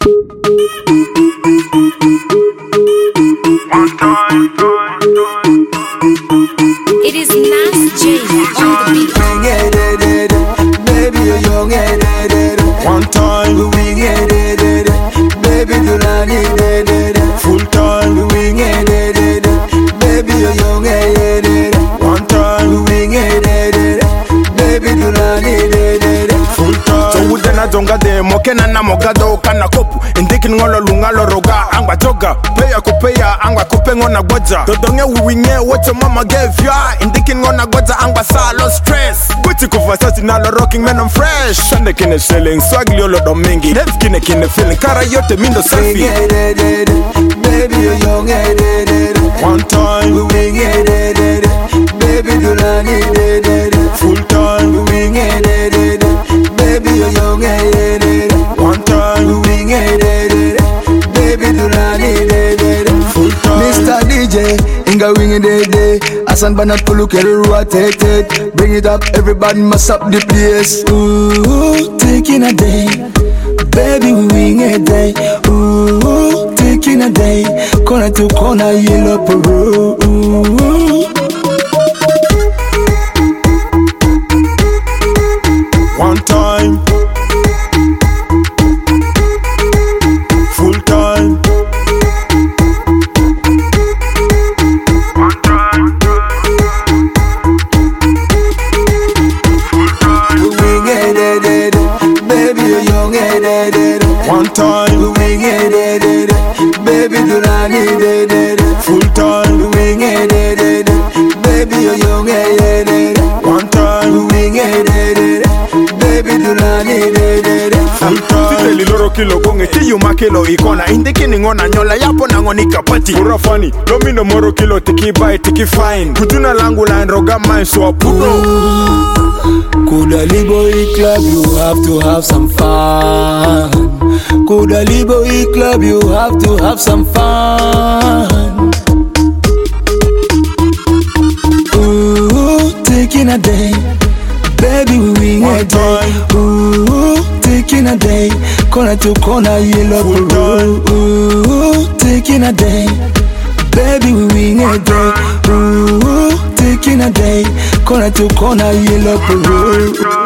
It is Nas J on the beat. Baby, you're young, one time we wing it, baby, do not need it. Full time we wing it, baby, you're young, one time we wing it, baby, do not need it. Full time. So we dena zonga de mokena na mogado kana kopu indikin ngolo lungalo roga angwa joga peya kupeya angwa kupengo na gwaja dodonge uwinge what your mama gave ya indikin ngona gwaja angwa salo stress guti kufasasi nalo rocking man I'm fresh shande kine selling swagli olo domingi hev kine feeling kara yote mindo safi baby you're young one time we wing it baby do not need it full time we wing it baby you're young one time we wing it baby do not need it full time Mr. DJ inga wing it asan banat pulukero rotate bring it up everybody must up the place ooh taking a day baby we wing it day ooh taking a day corner to corner yellow peru ooh one time full time one time we wing it baby you're young one time we wing it baby do not need it full time we wing it baby you're young one time we wing it baby do not need it full time Fiteli loro kilo gonge kiyu makilo ikona indikini ngona nyola yapo na ngoni kapati urafani lomino moro kilo tiki buy tiki fine kutuna langu la roga mine so apuro Kudaliboy Club, you have to have some fun. Kudaliboy Club, you have to have some fun. Ooh, taking a day, baby, we wing a day. Ooh, taking a day, corner to corner, yellow peru. Ooh, taking a day, baby, we wing a day. Ooh, taking a day, corner to corner, yellow peru.